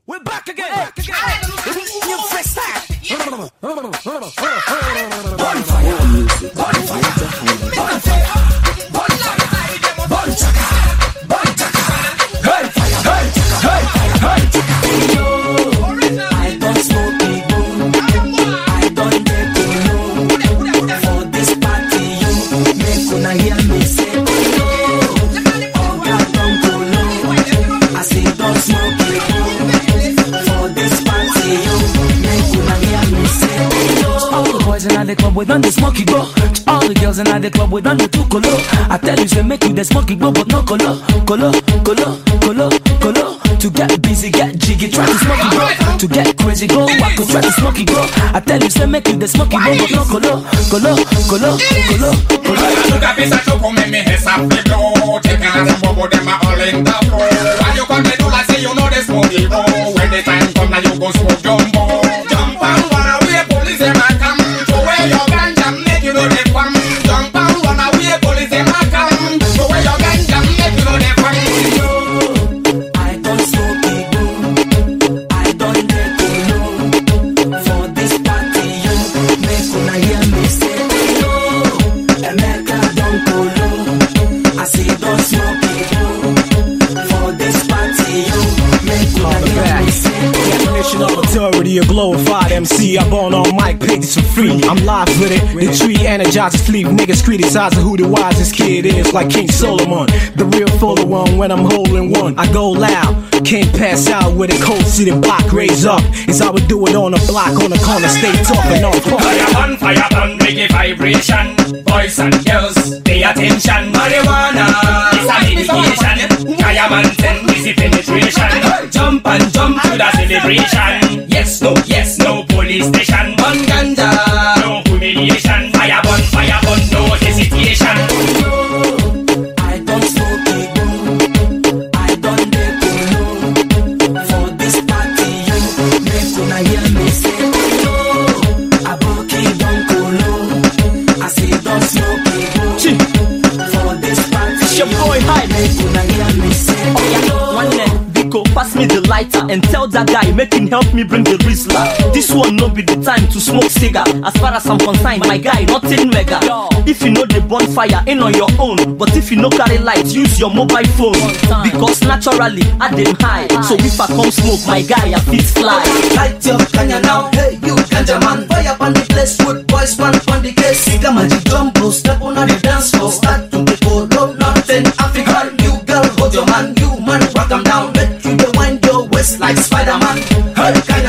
We're back again. New freestyle. Bonfire music, bonfire to I don't smoke big boom, I don't get to know. For this party you make una hear me say oh God don't go low. I say don't smoke big boom. For this party you make una hear me say all the boys in the club we done the smoky go. All the girls in the club we done the two colo. I tell you say make you the smoky go but no colo. To get busy, get jiggy, try to smoky go. To get crazy, go wacko, try to smoky go. I tell you say make you the smoky go but no colo. Look at this, I show come me head up the blow. Take a some bobo, them are all in the flow. Why you come to do like say you know the smoky go? When the time come now you go smoke jumbo. Jump and run away, police them a come. Throw away your ganja, make you know they come. Jump and run away, police them a come. Throw away your ganja, make you know they come. I don't smoke big boom, I don't get to know. For this party you make una hear me say Emeka don't go low. I say don't smoke big boom. For this party you make una hear me say definition of authority, a glorified MC. I'm born on mic, paid this for free. I'm live with it. The tree energizes sleep. Niggas criticizing who the wisest kid is, like King Solomon. The real fuller one when I'm holding one. I go loud, can't pass out with a cold city block raise up. It's how we do it on the block, on the corner, stay talking on Fire on, make a vibration. Boys and girls, pay attention. Marijuana, it's a medication. Diamond easy penetration. Jump and jump to the celebration. Yes, no police station. One ganja, no humiliation. Fire burn, no hesitation. I don't smoke big boom, I don't get to know. For this party you make una hear me say Aboki don't go low. I say don't smoke big boom. For this party it's your boy Hype. make una hear me say One leg, Biko, pass me the lighter and tell that guy make him help me bring the Rizla. This one no be the time to smoke cigar. As far as I'm concerned, my guy, nothing mega. If you know the bonfire, ain't on your own. But if you no carry light, use your mobile phone. Because naturally, I dem high. So if I come smoke, my guy, I fit fly. Light your kanya now, hey you ganja man. Fire on the place, with boys man on the case. Come and jumbo, step on the dance floor. Start to the polo, nothing African. You girl, hold your man, you man, rock 'em down. Make you the wind your waist like Spider-Man. Hey,